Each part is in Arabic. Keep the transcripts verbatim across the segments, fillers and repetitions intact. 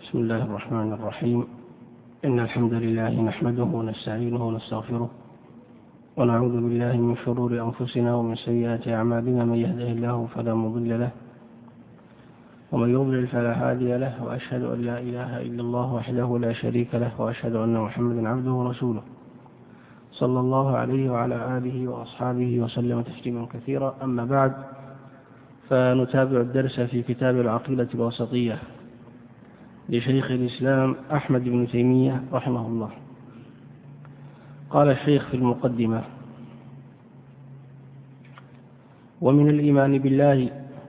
بسم الله الرحمن الرحيم. إن الحمد لله نحمده ونستعينه ونستغفره ونعوذ بالله من شرور أنفسنا ومن سيئات أعمالنا. من يهده الله فلا مضل له ومن يضلل فلا هادي له، وأشهد أن لا إله إلا الله وحده لا شريك له، وأشهد أن محمدا عبده ورسوله صلى الله عليه وعلى آله وأصحابه وسلم تسليما كثيرا. أما بعد، فنتابع الدرس في كتاب العقيدة الوسطية لشيخ الإسلام أحمد بن تيمية رحمه الله. قال الشيخ في المقدمة: ومن الإيمان بالله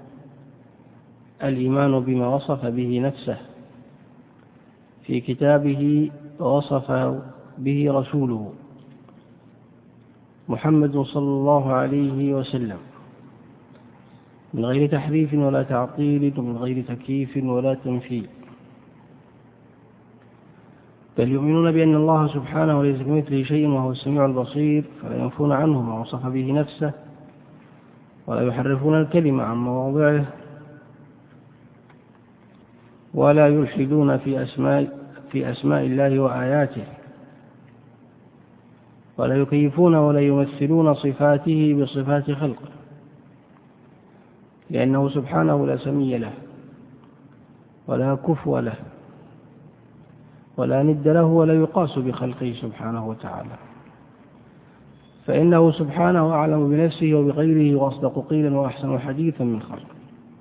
الإيمان بما وصف به نفسه في كتابه ووصف به رسوله محمد صلى الله عليه وسلم، من غير تحريف ولا تعطيل ومن غير تكييف ولا تمثيل، بل يؤمنون بأن الله سبحانه ليس كمثله شيء وهو السميع البصير، فلا ينفون عنه ما وصف به نفسه ولا يحرفون الكلمة عن مواضعه ولا يلحدون في أسماء, في أسماء الله وآياته، ولا يكيفون ولا يمثلون صفاته بصفات خلقه، لأنه سبحانه لا سمي له ولا كفو له ولا ند له ولا يقاس بخلقه سبحانه وتعالى، فإنه سبحانه أعلم بنفسه وبغيره وأصدق قيلا وأحسن حديثا من خلقه.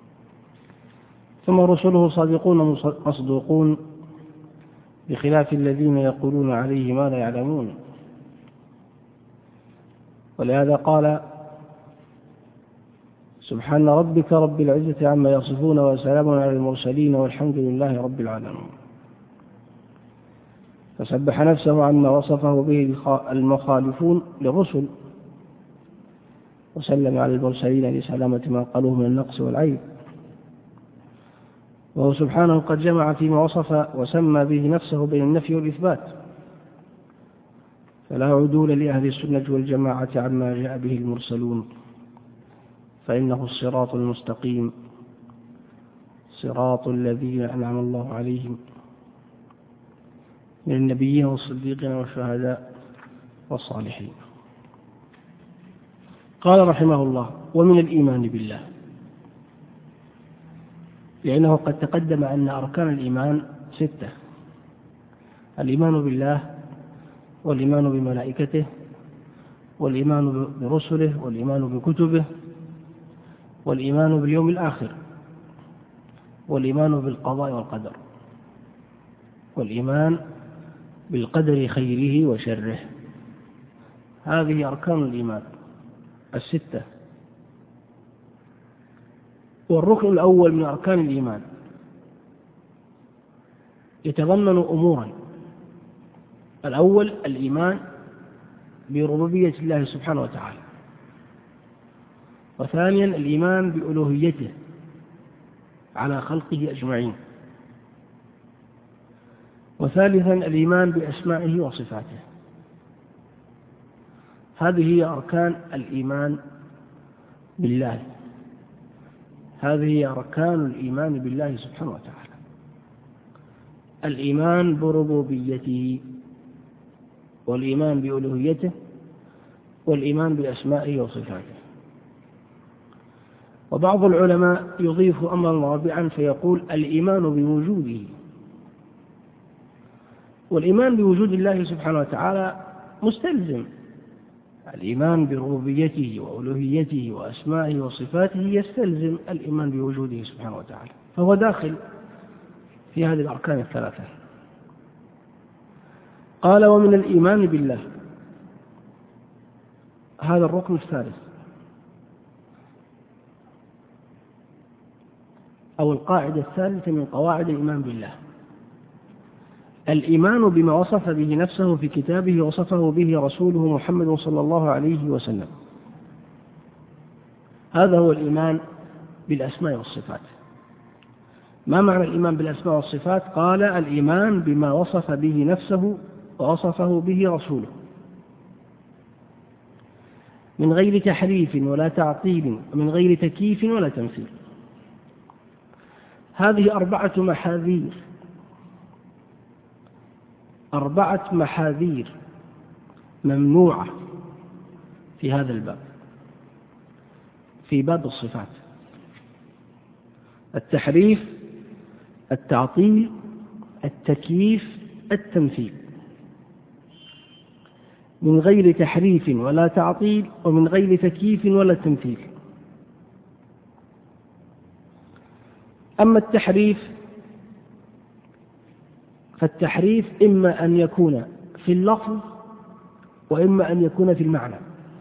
ثم رسله صادقون مصدوقون، بخلاف الذين يقولون عليه ما لا يعلمون. ولهذا قال: سبحان ربك رب العزة عما يصفون وسلام على المرسلين والحمد لله رب العالمين. فسبح نفسه عما وصفه به المخالفون للرسل، وسلم على المرسلين لسلامة ما قالوه من النقص والعيب، وهو سبحانه قد جمع فيما وصف وسمى به نفسه بين النفي والإثبات، فلا عدول لأهل السنة والجماعة عما جاء به المرسلون، فإنه الصراط المستقيم، صراط الذين أنعم الله عليهم من النبيين والصديقين والشهداء والصالحين. قال رحمه الله: ومن الإيمان بالله، لأنه قد تقدم أن أركان الإيمان ستة: الإيمان بالله، والإيمان بملائكته، والإيمان برسله، والإيمان بكتبه، والإيمان باليوم الآخر، والإيمان بالقضاء والقدر، والإيمان بالقدر خيره وشره. هذه أركان الإيمان الستة. والركن الأول من أركان الإيمان يتضمن أمورا: الأول الإيمان بربوبية الله سبحانه وتعالى، وثانيا الإيمان بألوهيته على خلقه أجمعين، وثالثا الإيمان بأسمائه وصفاته. هذه هي أركان الإيمان بالله، هذه هي أركان الإيمان بالله سبحانه وتعالى: الإيمان بربوبيته، والإيمان بألوهيته، والإيمان بأسمائه وصفاته. وبعض العلماء يضيف أمرا رابعا فيقول: الإيمان بوجوده. والإيمان بوجود الله سبحانه وتعالى مستلزم، الإيمان بربوبيته وألوهيته وأسمائه وصفاته يستلزم الإيمان بوجوده سبحانه وتعالى، فهو داخل في هذه الأركان الثلاثة. قال: ومن الإيمان بالله، هذا الركن الثالث أو القاعدة الثالثة من قواعد الإيمان بالله: الإيمان بما وصف به نفسه في كتابه وصفه به رسوله محمد صلى الله عليه وسلم. هذا هو الإيمان بالأسماء والصفات. ما معنى الإيمان بالأسماء والصفات؟ قال: الإيمان بما وصف به نفسه ووصفه به رسوله، من غير تحريف ولا تعطيل ومن غير تكييف ولا تمثيل. هذه أربعة محاذير أربعة محاذير ممنوعة في هذا الباب، في باب الصفات: التحريف، التعطيل، التكييف، التمثيل. من غير تحريف ولا تعطيل، ومن غير تكييف ولا تمثيل. أما التحريف فالتحريف إما أن يكون في اللفظ وإما أن يكون في المعنى.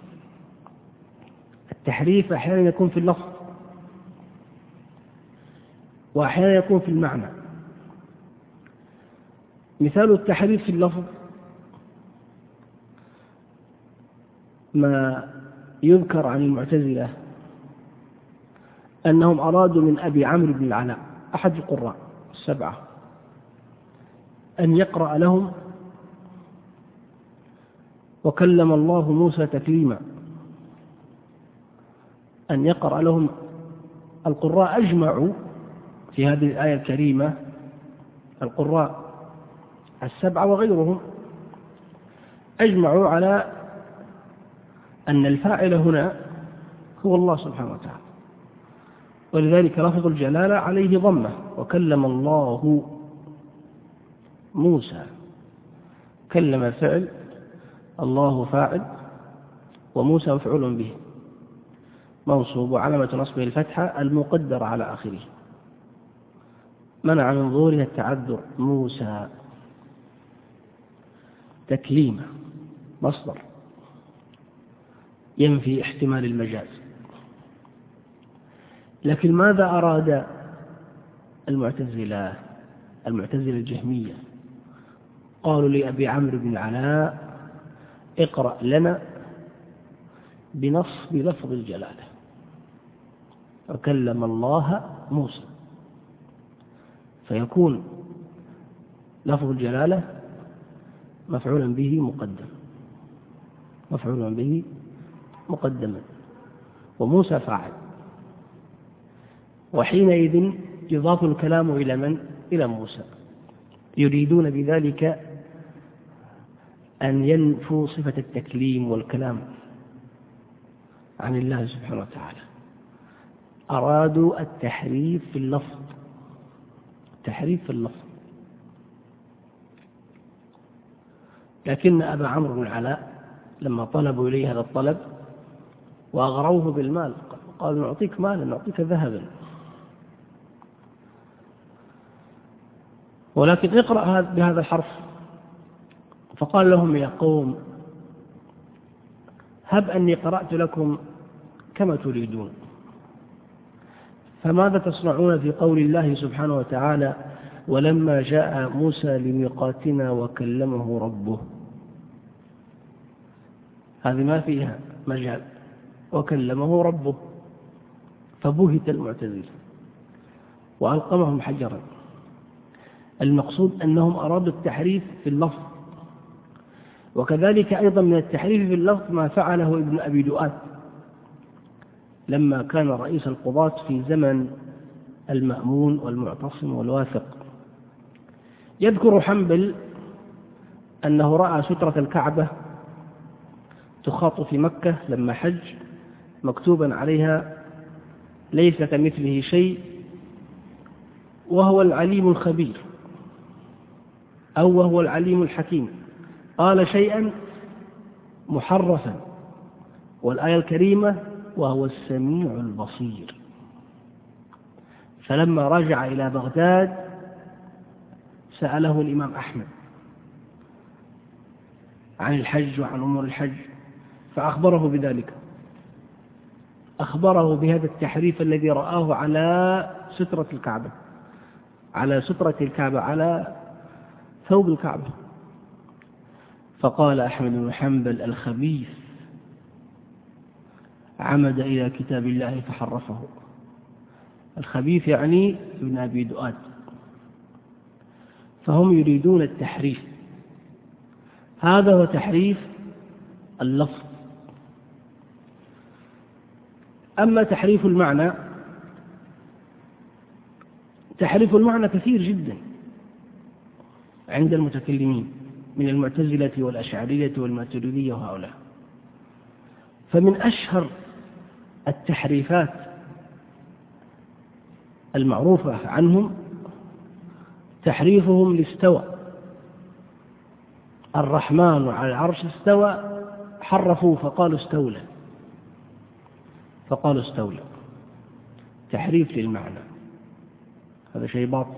التحريف أحيانا يكون في اللفظ وأحيانا يكون في المعنى. مثال التحريف في اللفظ ما يذكر عن المعتزلة أنهم أرادوا من أبي عمرو بن العلاء أحد القراء السبعة أن يقرأ لهم وكلم الله موسى تكليما، أن يقرأ لهم. القراء أجمعوا في هذه الآية الكريمة، القراء السبعة وغيرهم أجمعوا على أن الفاعل هنا هو الله سبحانه وتعالى، ولذلك لفظ الجلالة عليه ضمة: وكلم الله موسى. كلم فعل، الله فاعل، وموسى مفعول به منصوب، وعلامة نصبه الفتحة المقدرة على آخره، منع من ظهورها التعذر. موسى تكليم مصدر ينفي احتمال المجاز. لكن ماذا أراد المعتزلة المعتزلة الجهمية؟ قالوا لأبي عمرو بن العلاء: اقرأ لنا بنص بلفظ الجلالة: وكلم الله موسى، فيكون لفظ الجلالة مفعولا به مقدم مفعولا به مقدما وموسى فاعل، وحينئذ يضاف الكلام إلى من؟ إلى موسى. يريدون بذلك أن ينفوا صفة التكليم والكلام عن الله سبحانه وتعالى. أرادوا التحريف في اللفظ، التحريف في اللفظ. لكن أبا عمرو بن العلاء لما طلبوا إليه هذا الطلب وأغروه بالمال، قالوا: نعطيك مالا، نعطيك ذهبا، ولكن اقرأ بهذا الحرف. فقال لهم: يا قوم، هب أني قرأت لكم كما تريدون، فماذا تصنعون في قول الله سبحانه وتعالى: ولما جاء موسى لميقاتنا وكلمه ربه؟ هذه ما فيها مجال، وكلمه ربه. فبهت المعتزلة وألقمهم حجرا. المقصود أنهم أرادوا التحريف في اللفظ. وكذلك أيضا من التحريف في اللفظ ما فعله ابن أبي دؤاد لما كان رئيس القضاة في زمن المأمون والمعتصم والواثق. يذكر حنبل أنه رأى سترة الكعبة تخاط في مكة لما حج، مكتوبا عليها: ليس كمثله شيء وهو العليم الخبير، أو وهو العليم الحكيم. قال شيئا محرفا، والآية الكريمة: وهو السميع البصير. فلما رجع إلى بغداد سأله الإمام أحمد عن الحج وعن أمور الحج، فأخبره بذلك، أخبره بهذا التحريف الذي رآه على سترة الكعبة، على سترة الكعبة، على ثوب الكعبة. فقال أحمد بن حنبل: الخبيث عمد إلى كتاب الله فحرفه. الخبيث يعني ابن أبي دؤاد. فهم يريدون التحريف، هذا هو تحريف اللفظ. أما تحريف المعنى، تحريف المعنى كثير جدا عند المتكلمين. من المعتزلة والأشعرية والماتريدية وهؤلاء. فمن أشهر التحريفات المعروفة عنهم تحريفهم لاستوى. الرحمن على العرش استوى، حرفوه فقالوا استولى، فقالوا استولى، تحريف للمعنى، هذا شيء باطل.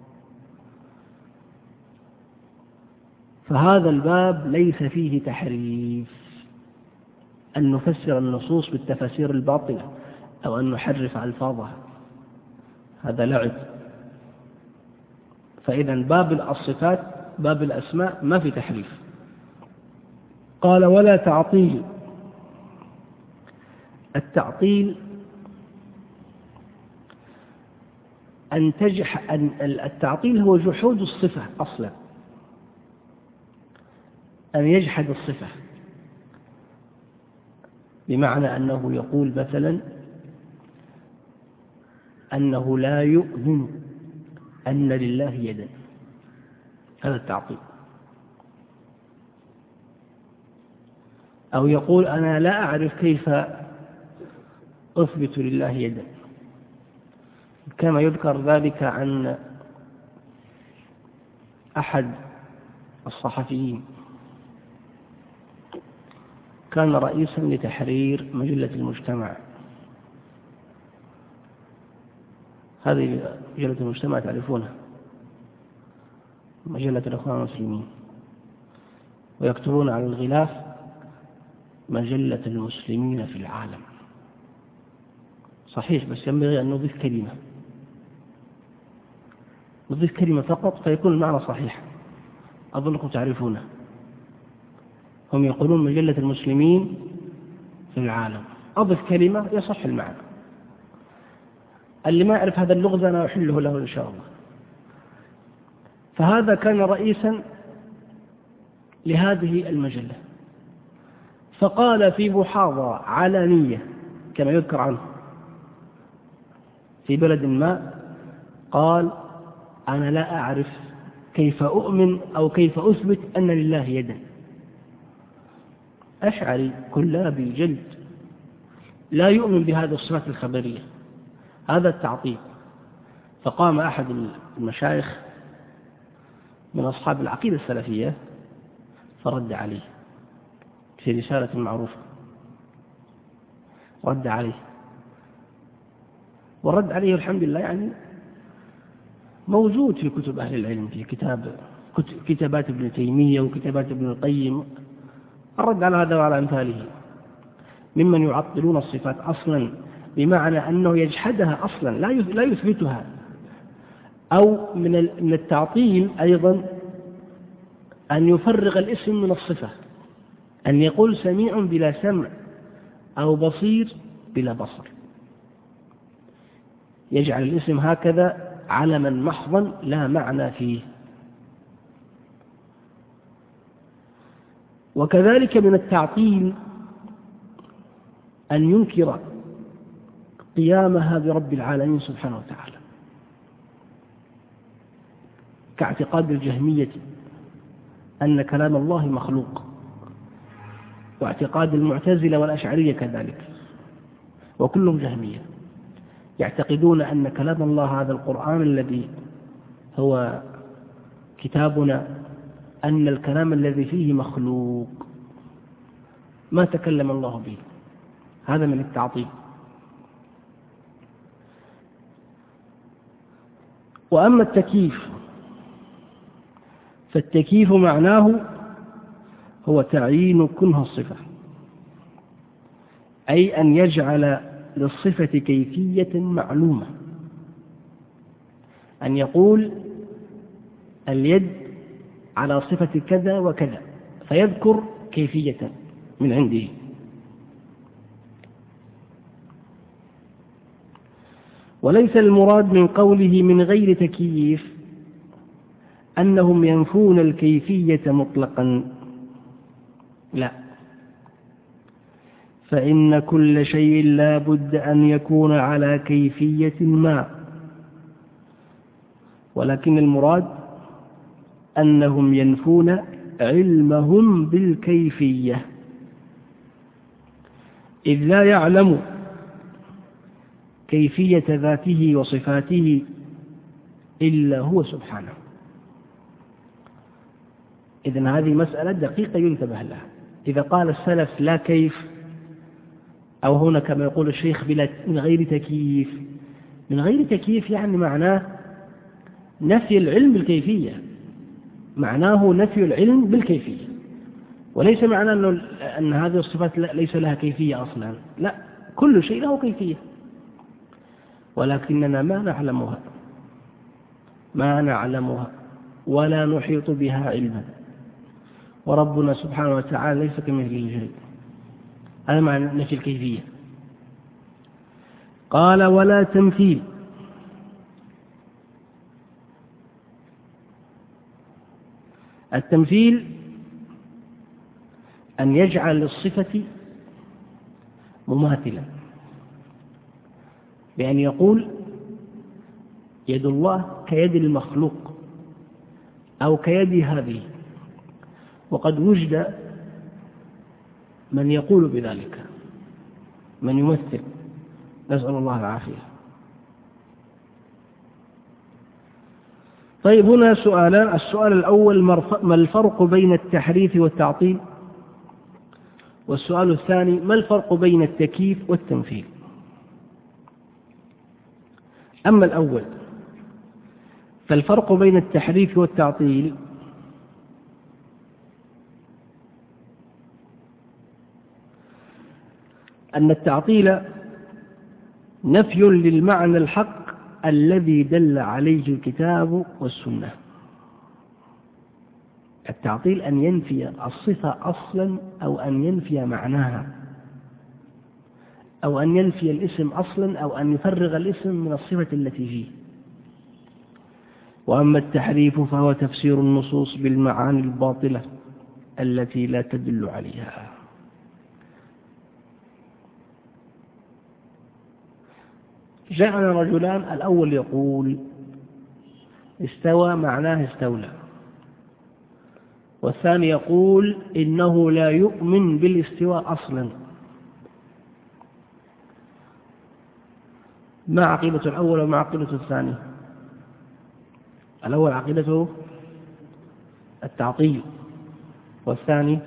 فهذا الباب ليس فيه تحريف، أن نفسر النصوص بالتفاسير الباطلة أو أن نحرف ألفاظها، هذا لعب. فإذا باب الصفات، باب الأسماء ما في تحريف. قال ولا تعطيل. التعطيل أن تجح أن التعطيل هو جحود الصفة أصلا، أن يجحد الصفة، بمعنى أنه يقول مثلا أنه لا يؤمن أن لله يدا، هذا التعطيل. أو يقول أنا لا أعرف كيف أثبت لله يدا، كما يذكر ذلك عن أحد الصحفيين كان رئيسا لتحرير مجلة المجتمع. هذه مجلة المجتمع تعرفونها، مجلة الإخوان المسلمين، ويكتبون على الغلاف مجلة المسلمين في العالم. صحيح، بس ينبغي أن نضيف كلمة، نضيف كلمة فقط فيكون المعنى صحيح، أظنكم تعرفونه. هم يقولون مجلة المسلمين في العالم، أضف كلمة يصح المعنى. اللي ما يعرف هذا اللغز أنا أحله له إن شاء الله. فهذا كان رئيسا لهذه المجلة، فقال في محاضرة علنية كما يذكر عنه في بلد ما، قال أنا لا أعرف كيف أؤمن أو كيف أثبت أن لله يدا. أشعري كلابي جلد لا يؤمن بهذه الصفات الخبرية، هذا التعطيل. فقام أحد المشايخ من أصحاب العقيدة السلفية فرد عليه في رسالة معروفة، رد عليه، ورد عليه الحمد لله يعني موجود في كتب أهل العلم، في كتاب كتابات ابن تيمية وكتابات ابن القيم، الرد على هذا وعلى أمثاله ممن يعطلون الصفات أصلا، بمعنى أنه يجحدها أصلا لا يثبتها. أو من التعطيل أيضا أن يفرغ الاسم من الصفة، أن يقول سميع بلا سمع أو بصير بلا بصر، يجعل الاسم هكذا علما محضا لا معنى فيه. وكذلك من التعطيل أن ينكر قيامها برب العالمين سبحانه وتعالى، كاعتقاد الجهمية أن كلام الله مخلوق، واعتقاد المعتزلة والأشعرية كذلك، وكلهم جهمية يعتقدون أن كلام الله هذا القرآن الذي هو كتابنا، أن الكلام الذي فيه مخلوق ما تكلم الله به، هذا من التعطيل. وأما التكييف فالتكييف معناه هو تعيين كنه الصفة، أي أن يجعل للصفة كيفية معلومة، أن يقول اليد على صفة كذا وكذا فيذكر كيفية من عنده. وليس المراد من قوله من غير تكييف أنهم ينفون الكيفية مطلقا، لا، فإن كل شيء لا بد أن يكون على كيفية ما، ولكن المراد أنهم ينفون علمهم بالكيفية، إذ لا يعلم كيفية ذاته وصفاته إلا هو سبحانه. إذن هذه مسألة دقيقة ينتبه لها. إذا قال السلف لا كيف، أو هنا كما يقول الشيخ بلا من غير تكييف، من غير تكييف يعني معناه نفي العلم بالكيفية، معناه نفي العلم بالكيفية، وليس معناه أنه أن هذه الصفات ليس لها كيفية أصلا، لا، كل شيء له كيفية، ولكننا ما نعلمها ما نعلمها ولا نحيط بها علما، وربنا سبحانه وتعالى ليس كمثله شيء. هذا معنى نفي الكيفية. قال ولا تمثيل. التمثيل أن يجعل للصفة مماثلا، بأن يقول يد الله كيد المخلوق أو كيد هذه، وقد وجد من يقول بذلك، من يمثل، نسأل الله العافية. طيب هنا سؤالان. السؤال الأول ما الفرق بين التحريف والتعطيل؟ والسؤال الثاني ما الفرق بين التكييف والتمثيل؟ أما الأول فالفرق بين التحريف والتعطيل أن التعطيل نفي للمعنى الحق الذي دل عليه الكتاب والسنة. التعطيل أن ينفي الصفة أصلا، أو أن ينفي معناها، أو أن ينفي الاسم أصلا، أو أن يفرغ الاسم من الصفة التي فيه. وأما التحريف فهو تفسير النصوص بالمعاني الباطلة التي لا تدل عليها. جاءنا رجلان، الأول يقول استوى معناه استولى، والثاني يقول إنه لا يؤمن بالاستواء أصلا. ما عقيدة الأول وما عقيدة الثاني؟ الأول عقيدته التعطيل، والثاني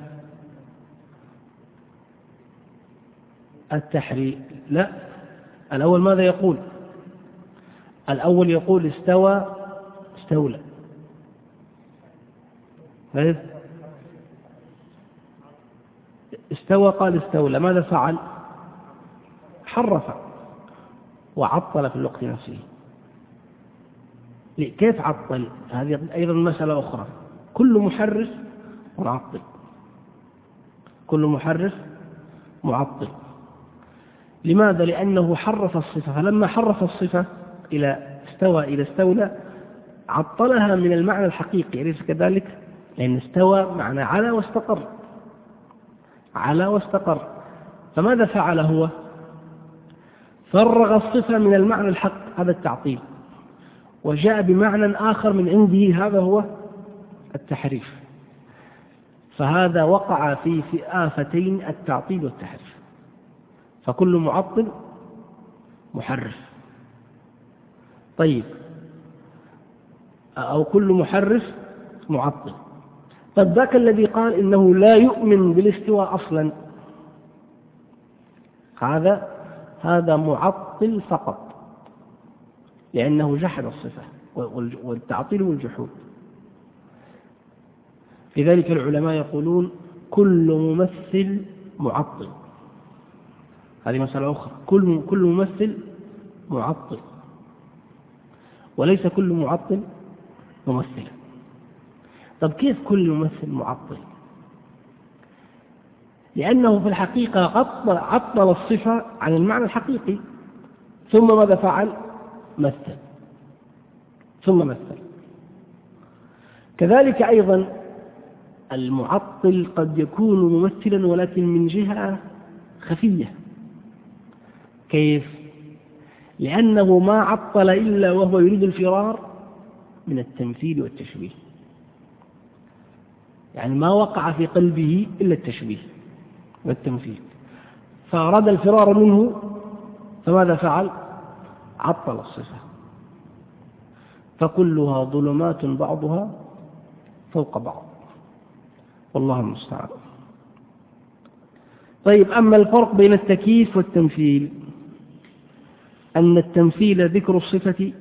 التحريف. لا، الأول ماذا يقول؟ الأول يقول استوى استولى. استوى قال استولى، ماذا فعل؟ حرف وعطل في الوقت نفسه. كيف عطل؟ هذه أيضا مسألة أخرى. كل محرف معطل، كل محرف معطل. لماذا؟ لأنه حرف الصفة، فلما حرف الصفة إلى استوى إلى استولى عطلها من المعنى الحقيقي، أليس كذلك؟ لأن استوى معنى على واستقر، على واستقر. فماذا فعل هو؟ فرغ الصفة من المعنى الحق، هذا التعطيل، وجاء بمعنى آخر من عنده، هذا هو التحريف. فهذا وقع في في آفتين التعطيل والتحريف. فكل معطل محرف. طيب، أو كل محرف معطل. طيب ذاك الذي قال إنه لا يؤمن بالاستواء أصلا، هذا هذا معطل فقط، لأنه جحد الصفة، والتعطيل والجحود. لذلك العلماء يقولون كل ممثل معطل. هذه مسألة أخرى. كل كل ممثل معطل، وليس كل معطل ممثلا. طب كيف كل ممثل معطل؟ لأنه في الحقيقة عطل, عطل الصفة عن المعنى الحقيقي، ثم ماذا فعل؟ مثل، ثم مثل. كذلك أيضا المعطل قد يكون ممثلا ولكن من جهة خفية. كيف؟ لأنه ما عطل إلا وهو يريد الفرار من التمثيل والتشبيه. يعني ما وقع في قلبه إلا التشبيه والتمثيل، فأراد الفرار منه، فماذا فعل؟ عطل الصفة. فكلها ظلمات بعضها فوق بعض، والله المستعان. طيب، أما الفرق بين التكييف والتمثيل، أن التمثيل ذكر الصفة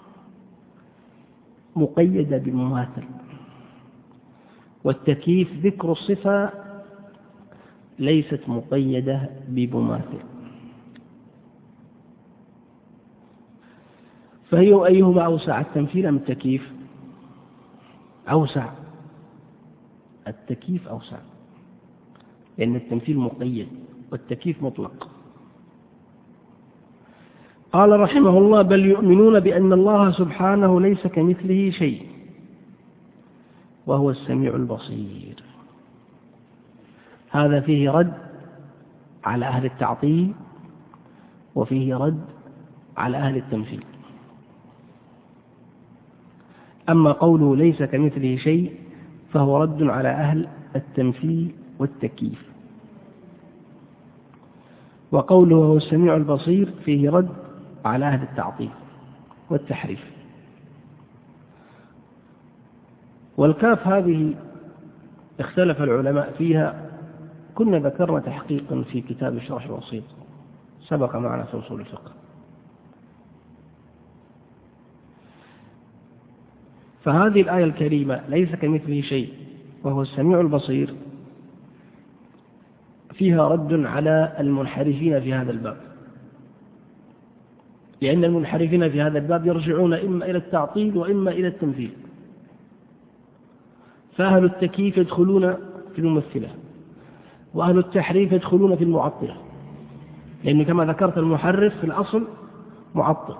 مقيدة بمماثل، والتكييف ذكر الصفة ليست مقيدة بمماثل. فهي أيهما أوسع، التمثيل أم التكييف؟ أوسع، التكييف أوسع، لأن التمثيل مقيد والتكييف مطلق. قال رحمه الله: بل يؤمنون بأن الله سبحانه ليس كمثله شيء وهو السميع البصير. هذا فيه رد على أهل التعطيل، وفيه رد على أهل التمثيل. أما قوله ليس كمثله شيء فهو رد على أهل التمثيل والتكييف، وقوله هو السميع البصير فيه رد على أهل التعطيل والتحريف. والكاف هذه اختلف العلماء فيها، كنا ذكرنا تحقيقا في كتاب الشرح الوسيط سبق معنا في أصول الفقه. فهذه الآية الكريمة ليس كمثله شيء وهو السميع البصير فيها رد على المنحرفين في هذا الباب، لأن المنحرفين في هذا الباب يرجعون إما إلى التعطيل وإما إلى التمثيل. فأهل التكييف يدخلون في الممثلة، وأهل التحريف يدخلون في المعطلة، لأن كما ذكرت المحرف في الأصل معطل،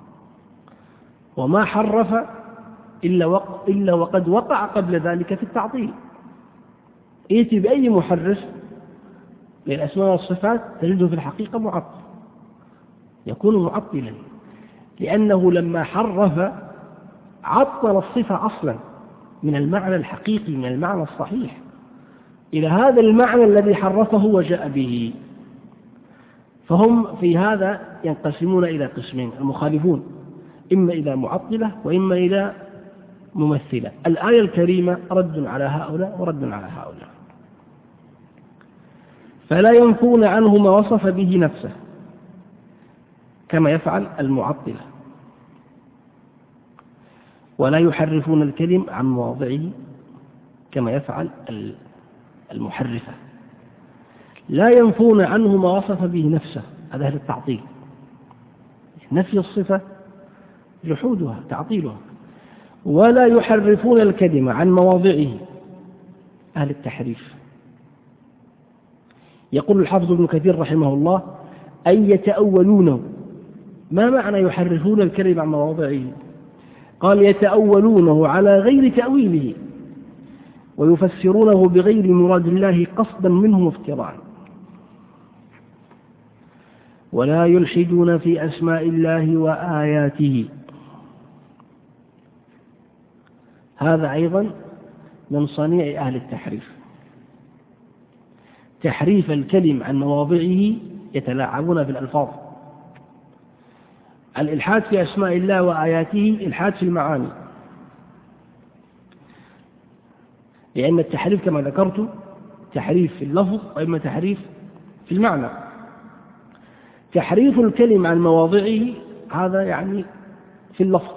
وما حرف إلا, وق... إلا وقد وقع قبل ذلك في التعطيل. يأتي بأي محرف للأسماء والصفات تجده في الحقيقة معطل، يكون معطلا، لأنه لما حرف عطل الصفة أصلا من المعنى الحقيقي، من المعنى الصحيح، إلى هذا المعنى الذي حرفه وجاء به. فهم في هذا ينقسمون إلى قسمين، المخالفون إما إلى معطلة وإما إلى ممثلة. الآية الكريمة رد على هؤلاء ورد على هؤلاء، فلا ينفون عنه ما وصف به نفسه كما يفعل المعطلة، ولا يحرفون الكلم عن مواضعه كما يفعل المحرفة. لا ينفون عنه ما وصف به نفسه، هذا أهل التعطيل، نفي الصفة جحودها تعطيلها. ولا يحرفون الكلمة عن مواضعه، أهل التحريف. يقول الحافظ ابن كثير رحمه الله: أي يتأولونه. ما معنى يحرفون الكلمة عن مواضعه؟ قال: يتأولونه على غير تأويله، ويفسرونه بغير مراد الله قصدا منه وافتراء. ولا يلحدون في أسماء الله وآياته. هذا أيضا من صنيع أهل التحريف، تحريف الكلم عن مواضعه، يتلاعبون بالألفاظ. الإلحاد في أسماء الله وآياته إلحاد في المعاني، لأن التحريف كما ذكرت تحريف في اللفظ وإما تحريف في المعنى. تحريف الكلم عن مواضعه هذا يعني في اللفظ.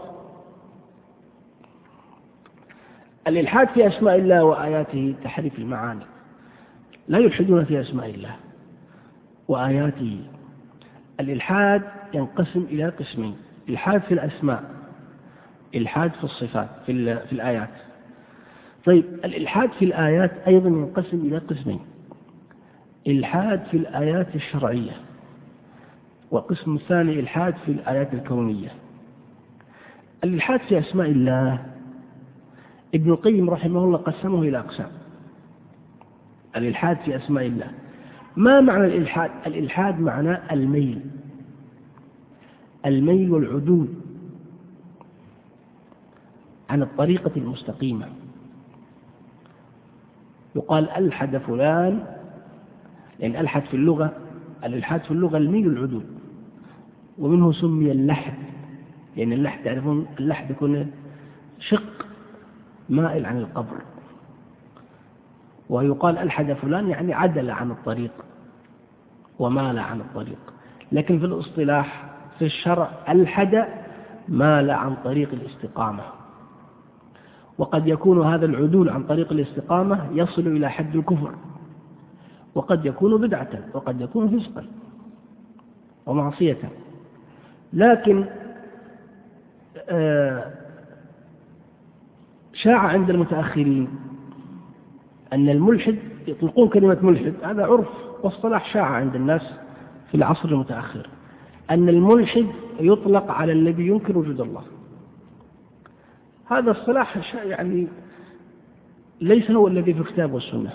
الإلحاد في أسماء الله وآياته تحريف المعاني، لا يلحدون في أسماء الله وآياته. الإلحاد ينقسم إلى قسمين: إلحاد في الأسماء، إلحاد في الصفات في, في الآيات. طيب، الإلحاد في الآيات أيضا ينقسم إلى قسمين: إلحاد في الآيات الشرعية، والقسم الثاني إلحاد في الآيات الكونية. الإلحاد في أسماء الله ابن القيم رحمه الله قسمه إلى أقسام. الإلحاد في أسماء الله، ما معنى الإلحاد؟ الإلحاد معناه الميل، الميل والعدول عن الطريقة المستقيمة. يقال ألحد فلان، لأن ألحد في اللغة، الإلحاد في اللغة الميل العدول، ومنه سمي اللحد، لأن اللحد تعرفون اللحد يكون شق مائل عن القبر، ويقال ألحد فلان يعني عدل عن الطريق ومال عن الطريق. لكن في الاصطلاح في الشرع ألحد مال عن طريق الاستقامة، وقد يكون هذا العدول عن طريق الاستقامة يصل إلى حد الكفر، وقد يكون بدعة، وقد يكون فسقا ومعصية. لكن شاع عند المتأخرين أن الملحد يطلقون كلمة ملحد، هذا عرف واصطلاح شاع عند الناس في العصر المتأخر، أن الملحد يطلق على الذي ينكر وجود الله. هذا الصلاح يعني ليس هو الذي في الكتاب والسنة.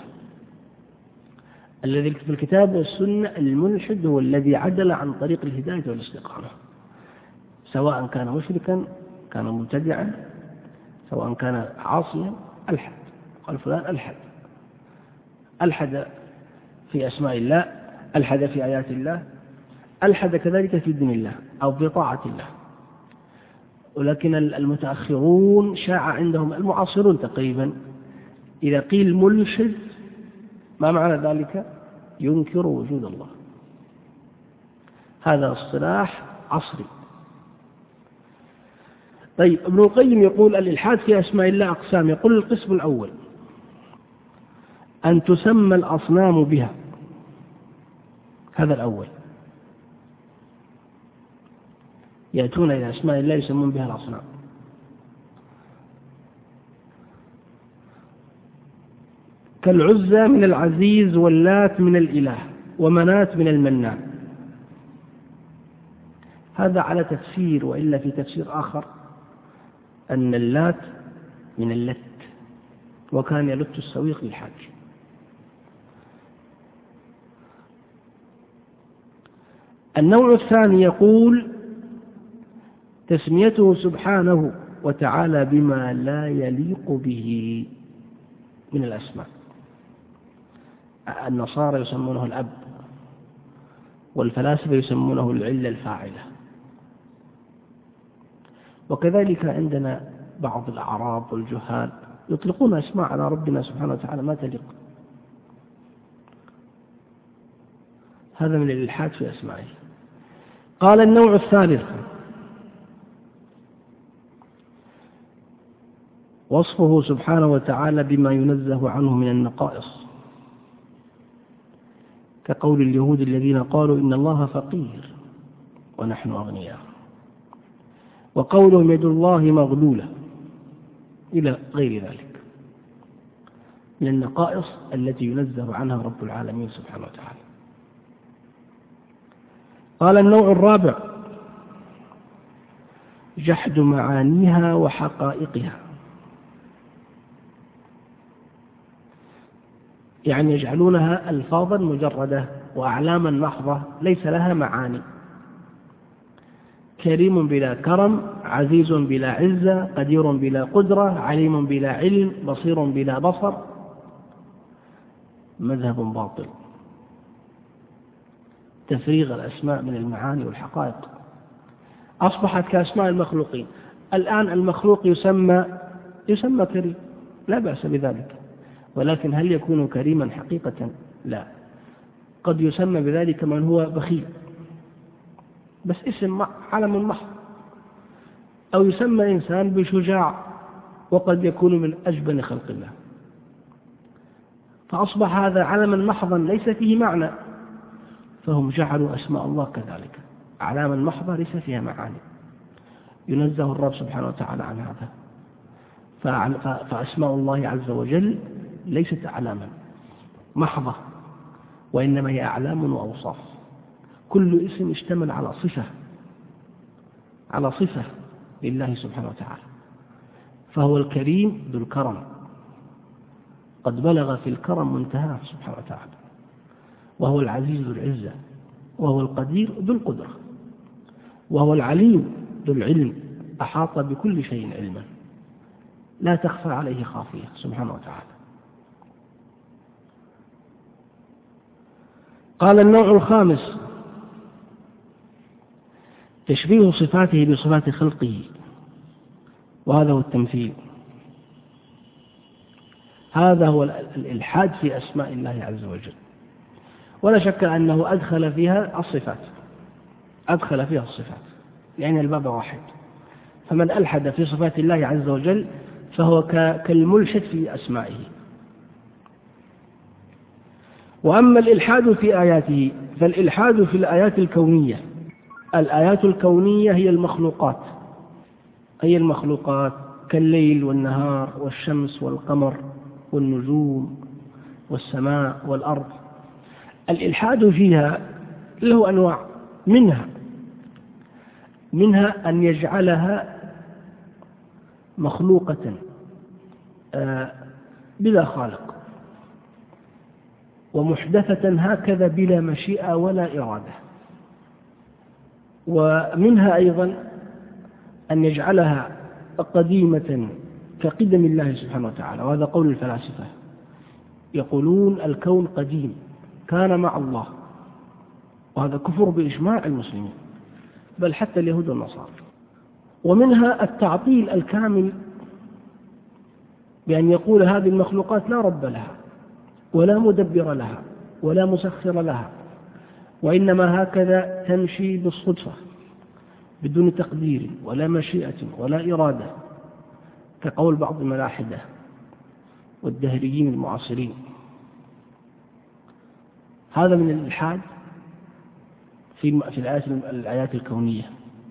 الذي في الكتاب والسنة الملحد هو الذي عدل عن طريق الهداية والاستقامة، سواء كان مشركا، كان مبتدعا، سواء كان عاصيا. ألحد، قال فلان ألحد، ألحد في أسماء الله، ألحد في آيات الله، ألحد كذلك في دين الله أو في طاعة الله. ولكن المتأخرون شاع عندهم، المعاصرون تقريبا، إذا قيل ملحد ما معنى ذلك؟ ينكر وجود الله. هذا اصطلاح عصري. طيب، ابن القيم يقول الإلحاد في أسماء الله أقسام. يقول القسم الأول أن تسمى الأصنام بها، هذا الأول، يأتون إلى أسماء الله يسمون بها الأصنام. كالعزى من العزيز، واللات من الإله، ومنات من المنان. هذا على تفسير، وإلا في تفسير آخر أن اللات من اللت، وكان يلت السويق للحاج. النوع الثاني يقول تسميته سبحانه وتعالى بما لا يليق به من الأسماء. النصارى يسمونه الأب، والفلاسفة يسمونه العلة الفاعلة. وكذلك عندنا بعض الأعراب والجهال يطلقون أسماء على ربنا سبحانه وتعالى ما تليق. هذا من الإلحاد في أسمائه. قال النوع الثالث وصفه سبحانه وتعالى بما ينزه عنه من النقائص، كقول اليهود الذين قالوا إن الله فقير ونحن أغنياء، وقولهم يد الله مغلولة، إلى غير ذلك من النقائص التي ينزه عنها رب العالمين سبحانه وتعالى. قال النوع الرابع جحد معانيها وحقائقها، يعني يجعلونها ألفاظا مجردة وأعلاما محضة ليس لها معاني. كريم بلا كرم، عزيز بلا عزة، قدير بلا قدرة، عليم بلا علم، بصير بلا بصر. مذهب باطل، تفريغ الأسماء من المعاني والحقائق. أصبحت كأسماء المخلوقين. الآن المخلوق يسمى يسمى كريم، لا بأس بذلك، ولكن هل يكون كريما حقيقة؟ لا. قد يسمى بذلك من هو بخيل، بس اسم علم محض، أو يسمى إنسان بشجاع، وقد يكون من أجبن خلق الله. فأصبح هذا علما محضا ليس فيه معنى، فهم جعلوا أسماء الله كذلك أعلاما محضة ليس فيها معاني. ينزه الرب سبحانه وتعالى عن هذا. فأسماء الله عز وجل ليست أعلاما محضة، وإنما هي أعلام وأوصاف. كل اسم اشتمل على صفة على صفة لله سبحانه وتعالى. فهو الكريم ذو الكرم، قد بلغ في الكرم منتهاه سبحانه وتعالى. وهو العزيز ذو العزة، وهو القدير ذو القدرة، وهو العليم ذو العلم، أحاط بكل شيء علما، لا تخفى عليه خافية سبحانه وتعالى. قال النوع الخامس تشبيه صفاته بصفات خلقه، وهذا هو التمثيل. هذا هو الإلحاد في أسماء الله عز وجل، ولا شك أنه أدخل فيها الصفات أدخل فيها الصفات لأن الباب واحد. فمن ألحد في صفات الله عز وجل فهو كالملحد في أسمائه. وأما الإلحاد في آياته فالإلحاد في الآيات الكونية. الآيات الكونية هي المخلوقات هي المخلوقات كالليل والنهار والشمس والقمر والنجوم والسماء والأرض. الإلحاد فيها له أنواع، منها منها أن يجعلها مخلوقة بلا خالق، ومحدثة هكذا بلا مشيئة ولا إرادة. ومنها أيضا أن يجعلها قديمة كقدم الله سبحانه وتعالى، وهذا قول الفلاسفة، يقولون الكون قديم كان مع الله، وهذا كفر بإجماع المسلمين بل حتى اليهود والنصارى. ومنها التعطيل الكامل بأن يقول هذه المخلوقات لا رب لها ولا مدبر لها ولا مسخر لها، وإنما هكذا تمشي بالصدفة بدون تقدير ولا مشيئة ولا إرادة، كقول بعض الملاحدة والدهريين المعاصرين. هذا من الإلحاد في في الآيات الآيات الكونية.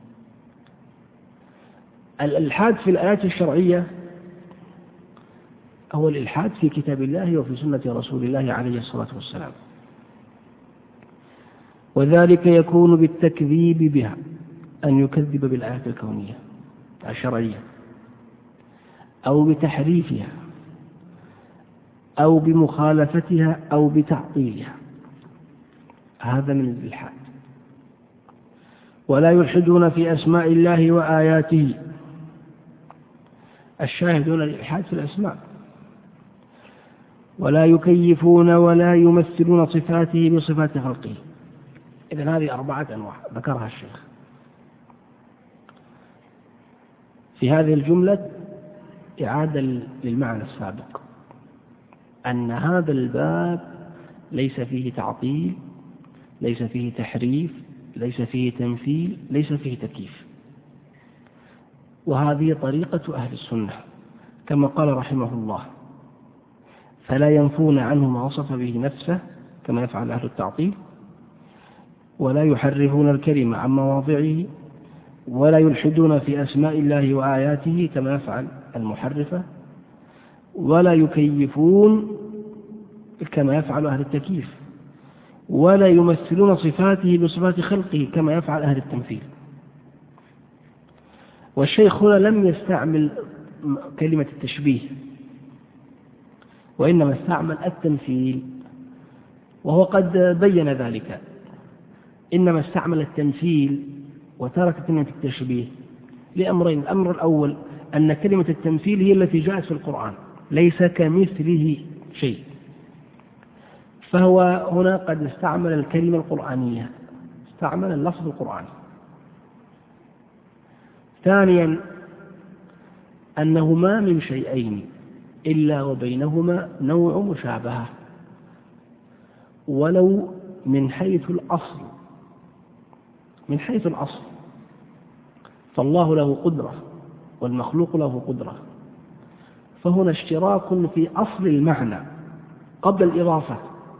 الإلحاد في الآيات الشرعية هو الإلحاد في كتاب الله وفي سنة رسول الله عليه الصلاة والسلام، وذلك يكون بالتكذيب بها، أن يكذب بالآيات الكونية الشرعية، أو بتحريفها، أو بمخالفتها، أو بتعطيلها. هذا من الإلحاد. ولا يلحدون في أسماء الله وآياته. الشاهدون الإلحاد في الأسماء. ولا يكيفون ولا يمثلون صفاته بصفات خلقه. إذن هذه أربعة أنواع ذكرها الشيخ في هذه الجملة، إعادة للمعنى السابق، أن هذا الباب ليس فيه تعطيل، ليس فيه تحريف، ليس فيه تمثيل، ليس فيه تكييف. وهذه طريقة أهل السنة كما قال رحمه الله: فلا ينفون عنه ما وصف به نفسه كما يفعل أهل التعطيل، ولا يحرفون الكلمة عن مواضعه، ولا يلحدون في أسماء الله وآياته كما يفعل المحرفة، ولا يكيفون كما يفعل أهل التكييف، ولا يمثلون صفاته بصفات خلقه كما يفعل أهل التمثيل. والشيخ هنا لم يستعمل كلمة التشبيه، وإنما استعمل التمثيل، وهو قد بين ذلك. إنما استعمل التمثيل وترك كلمة التشبيه لأمرين: الأمر الأول أن كلمة التمثيل هي التي جاءت في القرآن، ليس كمثله شيء، فهو هنا قد استعمل الكلمة القرآنية، استعمل اللفظ القرآني. ثانيا أنه ما من شيئين إلا وبينهما نوع مشابهة، ولو من حيث الأصل من حيث الأصل فالله له قدرة والمخلوق له قدرة، فهنا اشتراك في أصل المعنى قبل الإضافة.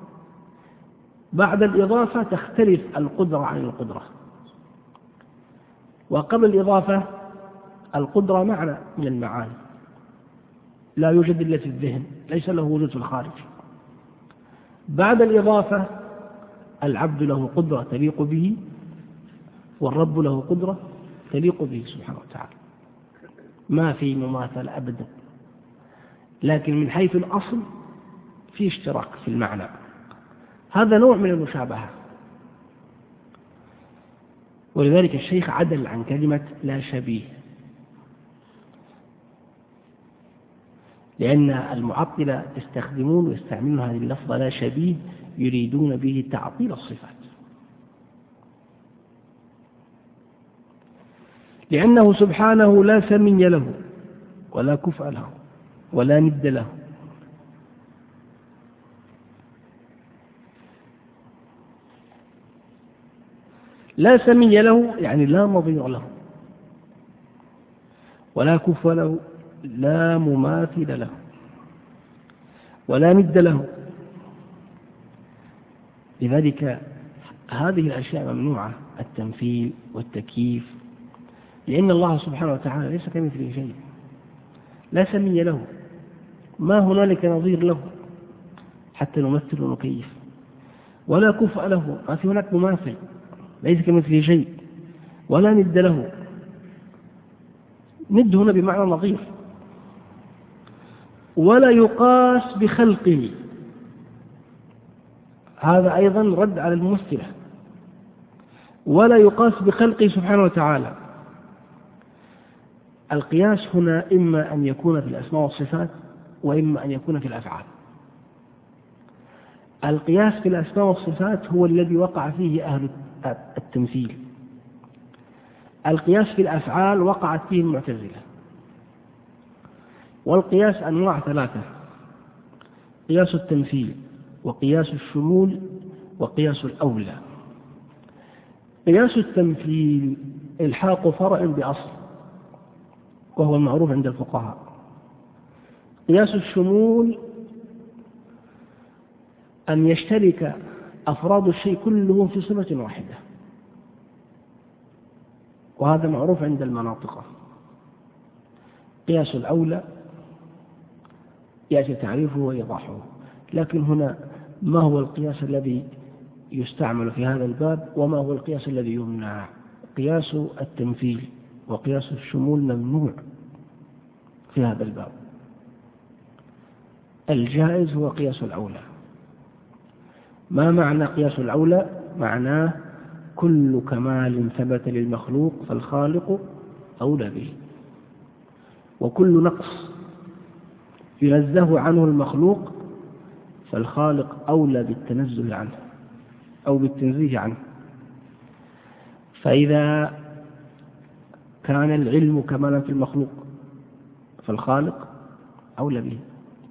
بعد الإضافة تختلف القدرة عن القدرة، وقبل الإضافة القدرة معنى من المعاني لا يوجد إلا في الذهن، ليس له وجود في الخارج. بعد الإضافة العبد له قدرة تليق به، والرب له قدرة تليق به سبحانه وتعالى، ما في مماثلة أبدا، لكن من حيث الأصل في اشتراك في المعنى. هذا نوع من المشابهة، ولذلك الشيخ عدل عن كلمة لا شبيه، لأن المعطلة يستخدمون ويستعملون هذه اللفظة لا شبيه يريدون به تعطيل الصفات، لأنه سبحانه لا سمي له ولا كفء له ولا ند له. لا سمي له يعني لا نظير له، ولا كفء له لا مماثل له، ولا ند له. لذلك هذه الأشياء ممنوعة، التمثيل والتكييف، لأن الله سبحانه وتعالى ليس كمثله شيء، لا سمي له، ما هنالك نظير له حتى نمثل ونكيف، ولا كفء له، ما في هناك مماثل، ليس كمثله شيء، ولا ند له. ند هنا بمعنى نظير. ولا يقاس بخلقه، هذا أيضا رد على الممثلة. ولا يقاس بخلقه سبحانه وتعالى. القياس هنا إما أن يكون في الأسماء والصفات وإما أن يكون في الأفعال. القياس في الأسماء والصفات هو الذي وقع فيه أهل التمثيل. القياس في الأفعال وقعت فيه المعتزلة. والقياس أنواع ثلاثة: قياس التمثيل، وقياس الشمول، وقياس الأولى. قياس التمثيل إلحاق فرع بأصل، وهو المعروف عند الفقهاء. قياس الشمول أن يشترك أفراد الشيء كلهم في صفة واحدة، وهذا معروف عند المناطق. قياس الأولى يأتي تعريفه وإيضاحه، لكن هنا ما هو القياس الذي يستعمل في هذا الباب وما هو القياس الذي يمنع؟ قياس التمثيل وقياس الشمول ممنوع في هذا الباب. الجائز هو قياس الأولى. ما معنى قياس الأولى؟ معناه كل كمال ثبت للمخلوق فالخالق أولى به، وكل نقص ينزه عنه المخلوق فالخالق أولى بالتنزه عنه أو بالتنزيه عنه. فإذا كان العلم كمالا في المخلوق فالخالق أولى به،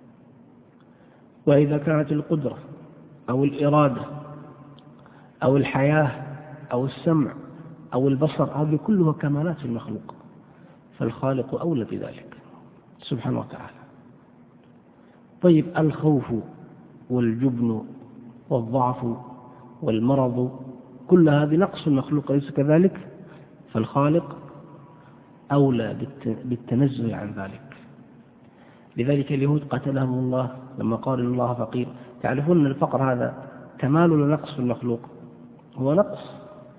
وإذا كانت القدرة أو الإرادة أو الحياة أو السمع أو البصر هذه كلها كمالات في المخلوق فالخالق أولى بذلك سبحانه وتعالى. طيب، الخوف والجبن والضعف والمرض كل هذه نقص المخلوق أليس كذلك؟ فالخالق أولى بالتنزه عن ذلك. لذلك اليهود قتلهم الله لما قال إن الله فقير. تعرفون أن الفقر هذا كمال ولا نقص في المخلوق؟ هو نقص.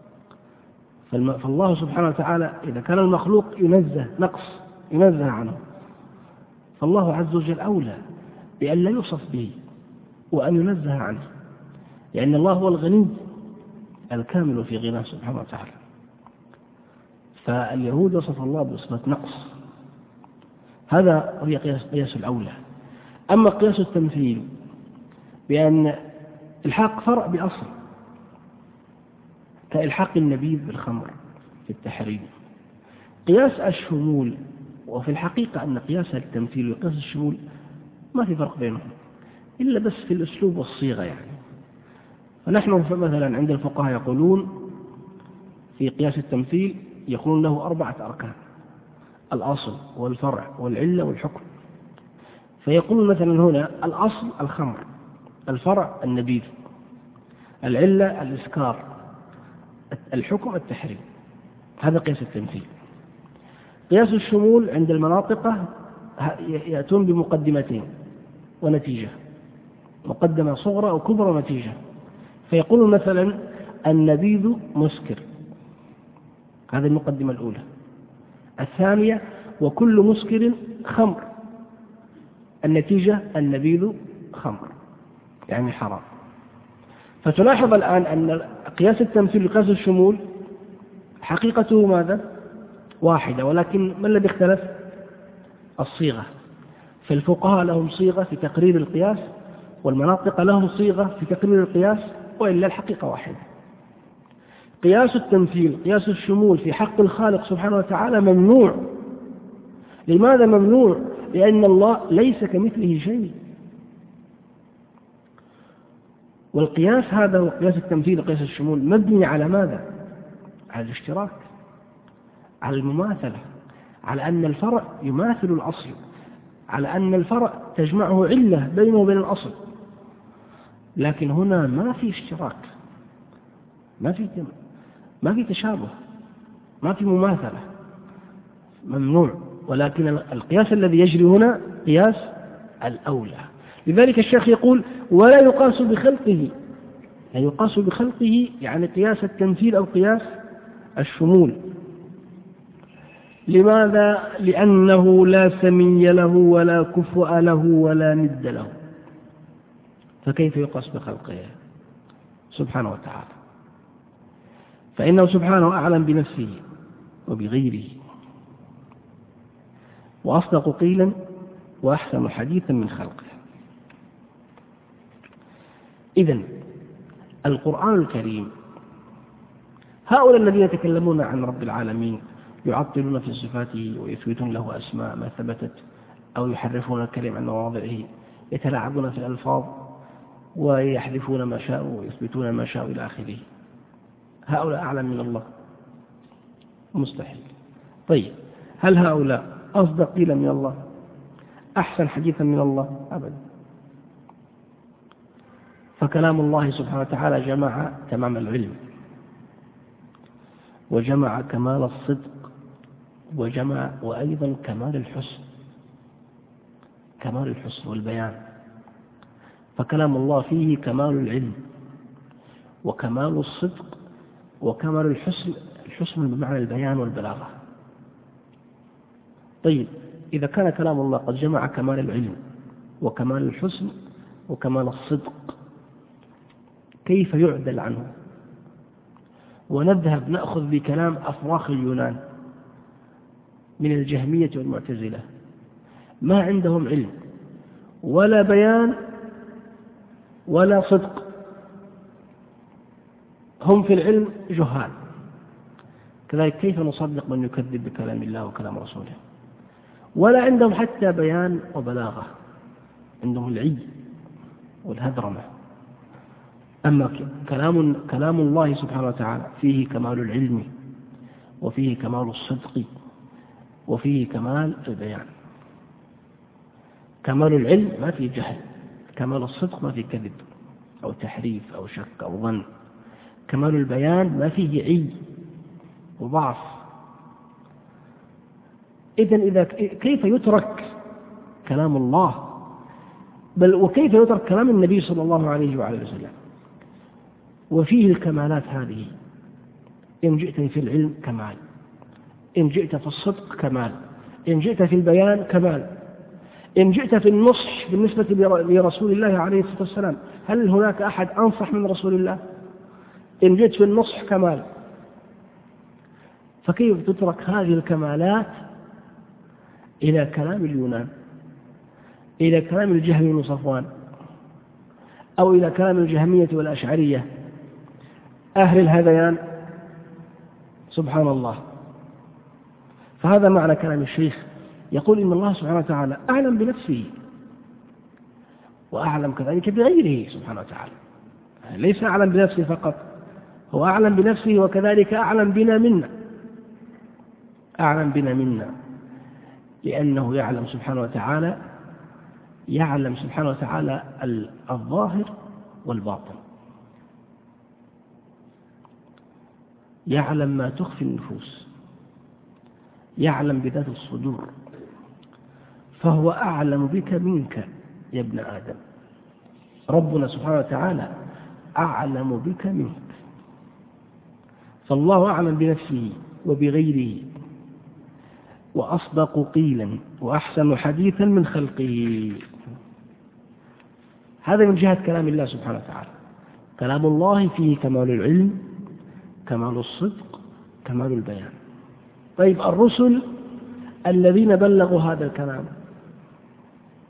فالله سبحانه وتعالى إذا كان المخلوق ينزه نقص ينزه عنه، فالله عز وجل أولى بأن لا يوصف به وأن ينزه عنه، لأن الله هو الغني الكامل في غناه سبحانه وتعالى. فاليهود وصف الله بصفة نقص، هذا هو قياس, قياس الأولى. أما قياس التمثيل بأن الحاق فرع بأصل، كإلحاق النبيذ بالخمر في التحريم. قياس الشمول، وفي الحقيقة أن قياس التمثيل وقياس الشمول ما في فرق بينهم إلا بس في الأسلوب والصيغة يعني. فنحن مثلا عند الفقهاء يقولون في قياس التمثيل يقولون له أربعة أركان: الأصل والفرع والعلة والحكم. فيقولون مثلا هنا الأصل الخمر، الفرع النبيذ، العلة الإسكار، الحكم التحريم. هذا قياس التمثيل. قياس الشمول عند المناطق يأتون بمقدمتين ونتيجة، مقدمة صغرى أو كبرى ونتيجة. فيقولون مثلا النبيذ مسكر، هذه المقدمة الأولى. الثانية وكل مسكر خمر، النتيجة النبيذ خمر يعني حرام. فتلاحظ الآن أن قياس التمثيل وقياس الشمول حقيقته ماذا؟ واحدة، ولكن ما الذي اختلف؟ الصيغة. فالفقهاء لهم صيغة في تقرير القياس، والمناطق لهم صيغة في تقرير القياس، وإلا الحقيقة واحدة. قياس التمثيل، قياس الشمول في حق الخالق سبحانه وتعالى ممنوع. لماذا ممنوع؟ لأن الله ليس كمثله شيء. والقياس هذا وقياس التمثيل وقياس الشمول مبني على ماذا؟ على الاشتراك، على المماثلة، على أن الفرع يماثل الأصل، على أن الفرع تجمعه علة بينه وبين الأصل. لكن هنا ما في اشتراك، ما في ما في تشابه، ما في مماثلة، ممنوع. ولكن القياس الذي يجري هنا قياس الأولى. لذلك الشيخ يقول ولا يقاس بخلقه، لا يقاس بخلقه يعني قياس التمثيل أو قياس الشمول. لماذا؟ لأنه لا سمي له ولا كفؤ له ولا ند له، فكيف يقاس بخلقه سبحانه وتعالى؟ فإنه سبحانه أعلم بنفسه وبغيره، وأصدق قيلا وأحسن حديثا من خلقه. إذن القرآن الكريم، هؤلاء الذين يتكلمون عن رب العالمين يعطلون في صفاته ويثبتون له أسماء ما ثبتت، أو يحرفون الكلم عن مواضعه، يتلاعبون في الألفاظ ويحذفون ما شاءوا ويثبتون ما شاءوا إلى آخره، هؤلاء أعلم من الله؟ مستحيل. طيب هل هؤلاء أصدق قيلا من الله؟ أحسن حديثا من الله؟ أبدا. فكلام الله سبحانه وتعالى جمع تمام العلم، وجمع كمال الصدق، وجمع وأيضا كمال الحسن، كمال الحسن والبيان. فكلام الله فيه كمال العلم وكمال الصدق وكمال الحسن، الحسن بمعنى البيان والبلاغة. طيب إذا كان كلام الله قد جمع كمال العلم وكمال الحسن وكمال الصدق، كيف يعدل عنه ونذهب نأخذ بكلام أفراخ اليونان من الجهمية والمعتزلة؟ ما عندهم علم ولا بيان ولا صدق، هم في العلم جهال. كذلك كيف نصدق من يكذب بكلام الله وكلام رسوله؟ ولا عندهم حتى بيان وبلاغة، عندهم العي والهذرمة. أما كلام كلام الله سبحانه وتعالى فيه كمال العلم وفيه كمال الصدق وفيه كمال البيان. كمال العلم ما فيه جهل، كمال الصدق ما فيه كذب أو تحريف أو شك أو ظن، كمال البيان ما فيه عي وضعف. إذن إذا كيف يترك كلام الله، بل وكيف يترك كلام النبي صلى الله عليه وعلى وسلم وفيه الكمالات هذه؟ إن جئت في العلم كمال، إن جئت في الصدق كمال، إن جئت في البيان كمال، إن جئت في النصح بالنسبة لرسول الله عليه الصلاة والسلام، هل هناك أحد أنصح من رسول الله؟ إن جئت في النصح كمال. فكيف تترك هذه الكمالات إلى كلام اليونان، إلى كلام الجهم بن صفوان، أو إلى كلام الجهمية والأشعرية أهل الهذيان؟ سبحان الله. فهذا معنى كلام الشيخ، يقول إن الله سبحانه وتعالى أعلم بنفسه وأعلم كذلك بغيره سبحانه وتعالى، ليس أعلم بنفسه فقط، هو أعلم بنفسه وكذلك أعلم بنا منا، أعلم بنا منا، لأنه يعلم سبحانه وتعالى، يعلم سبحانه وتعالى الظاهر والباطن، يعلم ما تخفي النفوس، يعلم بذات الصدور، فهو أعلم بك منك يا ابن آدم. ربنا سبحانه وتعالى أعلم بك منك، فالله أعلم بنفسه وبغيره، وأصدق قيلا وأحسن حديثا من خلقه. هذا من جهة كلام الله سبحانه وتعالى. كلام الله فيه كمال العلم، كمال الصدق، كمال البيان. طيب الرسل الذين بلغوا هذا الكلام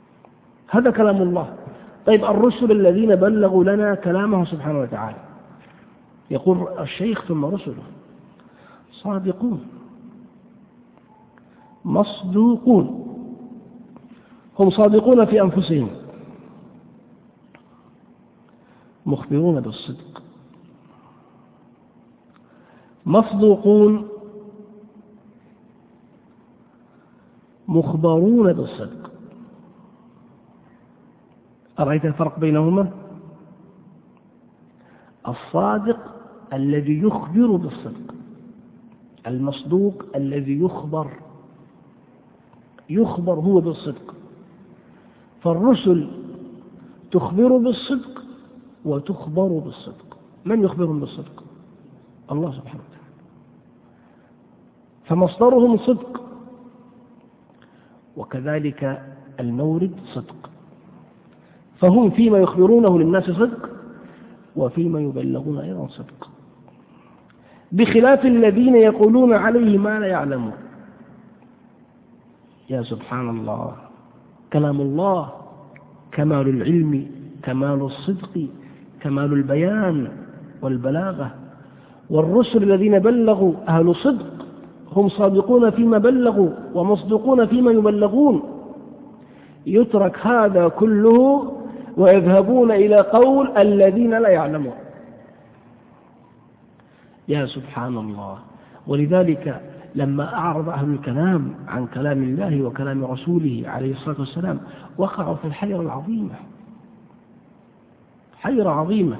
هذا كلام الله. طيب الرسل الذين بلغوا لنا كلامه سبحانه وتعالى، يقول الشيخ ثم رسله صادقون مصدوقون. هم صادقون في أنفسهم، مخبرون بالصدق، مصدوقون مخبرون بالصدق. أرأيت الفرق بينهما؟ الصادق الذي يخبر بالصدق، المصدوق الذي يخبر يخبر هو بالصدق. فالرسل تخبر بالصدق وتخبر بالصدق. من يخبرهم بالصدق؟ الله سبحانه وتعالى. فمصدرهم صدق، وكذلك المورد صدق. فهم فيما يخبرونه للناس صدق، وفيما يبلغون أيضا صدق، بخلاف الذين يقولون عليه ما لا يعلمون. يا سبحان الله، كلام الله كمال العلم، كمال الصدق، كمال البيان والبلاغة. والرسل الذين بلغوا أهل صدق، هم صادقون فيما بلغوا ومصدقون فيما يبلغون. يترك هذا كله ويذهبون إلى قول الذين لا يعلمون. يا سبحان الله. ولذلك لما أعرض أهل الكلام عن كلام الله وكلام رسوله عليه الصلاة والسلام وقعوا في الحيرة العظيمة، حيرة عظيمة.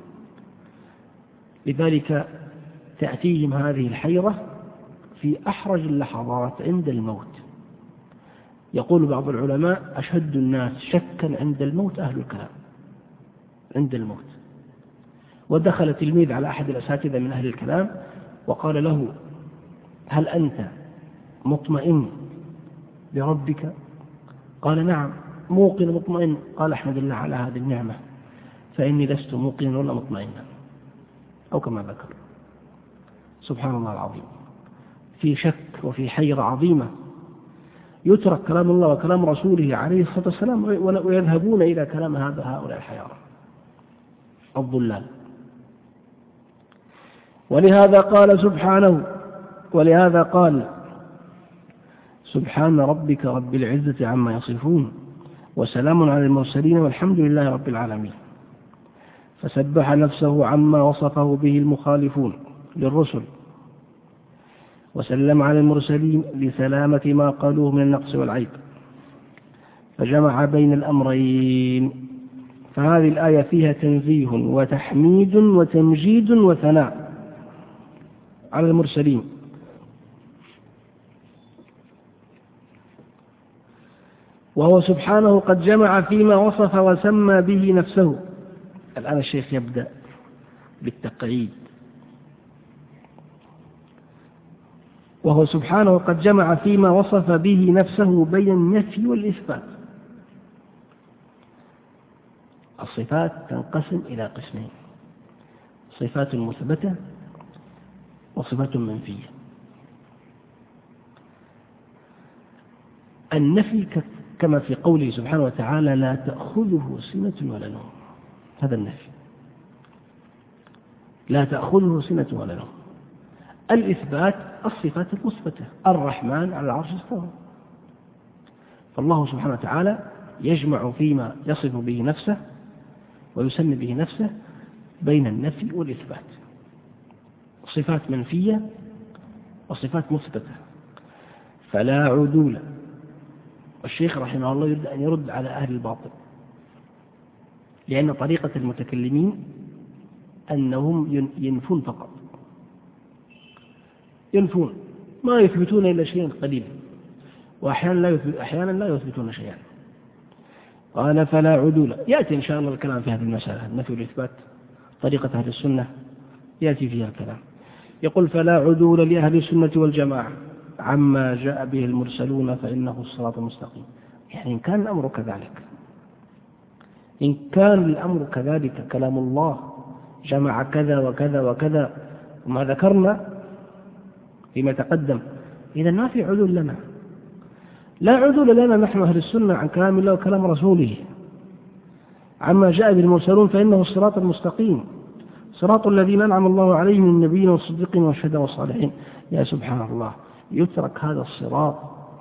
لذلك تأتيهم هذه الحيرة في أحرج اللحظات عند الموت. يقول بعض العلماء أشد الناس شكا عند الموت أهل الكلام، عند الموت. ودخل تلميذ على أحد الأساتذة من أهل الكلام وقال له: هل أنت مطمئن بربك؟ قال: نعم موقن مطمئن. قال: احمد الله على هذه النعمة، فإني لست موقنا ولا مطمئنا، أو كما ذكر. سبحان الله العظيم. في شك وفي حيرة عظيمة، يترك كلام الله وكلام رسوله عليه الصلاة والسلام ويذهبون إلى كلام هذا هؤلاء الحيارى الضلال. ولهذا قال سبحانه ولهذا قال سبحان ربك رب العزة عما يصفون وسلام على المرسلين والحمد لله رب العالمين. فسبح نفسه عما وصفه به المخالفون للرسل، وسلم على المرسلين لسلامة ما قالوه من النقص والعيب، فجمع بين الأمرين. فهذه الآية فيها تنزيه وتحميد وتمجيد وثناء على المرسلين، وهو سبحانه قد جمع فيما وصف وسمى به نفسه. الآن الشيخ يبدأ بالتقعيد. وهو سبحانه قد جمع فيما وصف به نفسه بين النفي والإثبات. الصفات تنقسم إلى قسمين: صفات مثبتة وصفات منفية. النفي كما في قوله سبحانه وتعالى: لا تأخذه سنة ولا نوم. هذا النفي، لا تأخذه سنة ولا نوم. الإثبات الصفات المثبتة: الرحمن على العرش استوى. فالله سبحانه وتعالى يجمع فيما يصف به نفسه ويسمي به نفسه بين النفي والإثبات. صفات منفية وصفات مثبتة. فلا عدول. الشيخ رحمه الله يريد أن يرد على أهل الباطل، لأن طريقة المتكلمين أنهم ينفون فقط، ينفون ما يثبتون إلا شيئا قليلا، وأحيانا لا يثبت أحيانا لا يثبتون شيئا. قال: فلا عدول. يأتي إن شاء الله الكلام في هذه المسألة، النفي والإثبات، طريقة أهل السنة يأتي فيها الكلام. يقول: فلا عدول لأهل السنة والجماعة عما جاء به المرسلون فإنه الصراط المستقيم. يعني إن كان الأمر كذلك، إن كان الأمر كذلك، كلام الله جمع كذا وكذا وكذا وما ذكرنا فيما تقدم، إذا ما في عدول لنا. لا عدول لنا نحن أهل السنة عن كلام الله وكلام رسوله، عما جاء بالمرسلون فإنه الصراط المستقيم، صراط الذين أنعم الله عليهم من النبيين والصديقين والشهداء والصالحين. يا سبحان الله، يترك هذا الصراط،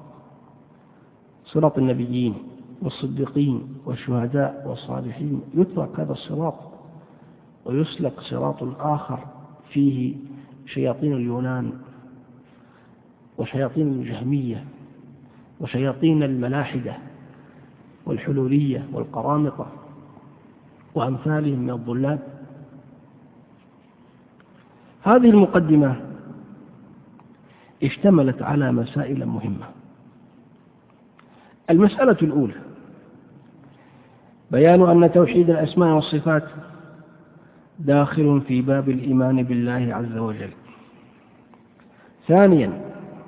صراط النبيين والصديقين والشهداء والصالحين، يترك هذا الصراط ويسلك صراط آخر فيه شياطين اليونان وشياطين الجهمية وشياطين الملاحدة والحلولية والقرامطة وأمثالهم من الضلال. هذه المقدمة اشتملت على مسائل مهمة. المسألة الأولى بيان أن توحيد الأسماء والصفات داخل في باب الإيمان بالله عز وجل. ثانيا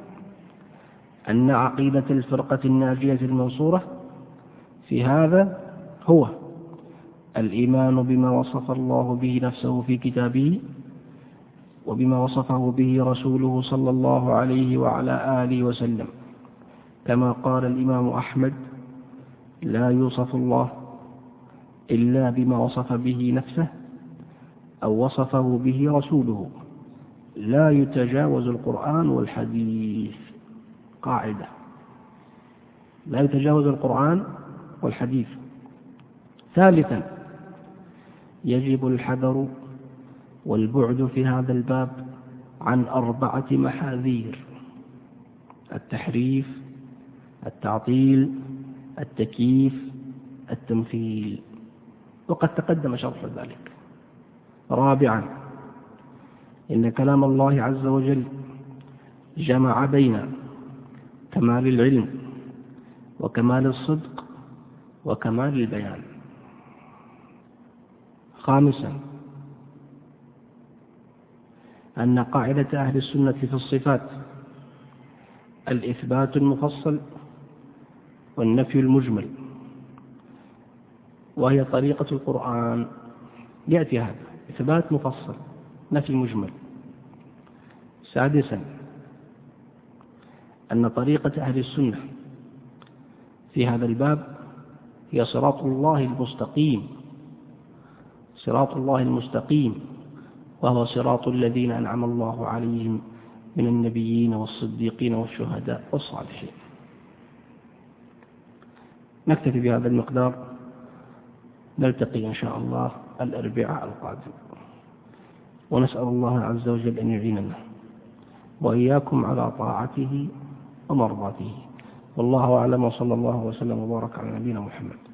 أن عقيدة الفرقة الناجية المنصورة في هذا هو الإيمان بما وصف الله به نفسه في كتابه وبما وصفه به رسوله صلى الله عليه وعلى آله وسلم، كما قال الإمام أحمد: لا يوصف الله إلا بما وصف به نفسه أو وصفه به رسوله، لا يتجاوز القرآن والحديث. قاعدة: لا يتجاوز القرآن والحديث. ثالثا يجب الحذر والبعد في هذا الباب عن أربعة محاذير: التحريف، التعطيل، التكييف، التمثيل، وقد تقدم شرح ذلك. رابعا إن كلام الله عز وجل جمع بين كمال العلم وكمال الصدق وكمال البيان. خامسا أن قاعدة أهل السنة في الصفات الإثبات المفصل والنفي المجمل، وهي طريقة القرآن. يأتي هذا: إثبات مفصل، نفي مجمل. سادسا أن طريقة أهل السنة في هذا الباب هي صراط الله المستقيم، صراط الله المستقيم، وهو صراط الذين أنعم الله عليهم من النبيين والصديقين والشهداء والصالحين. نكتفي بهذا المقدار، نلتقي إن شاء الله الأربعاء القادم، ونسأل الله عز وجل أن يعيننا وإياكم على طاعته ومرضاته. والله أعلم، وصلى الله وسلم وبارك على نبينا محمد.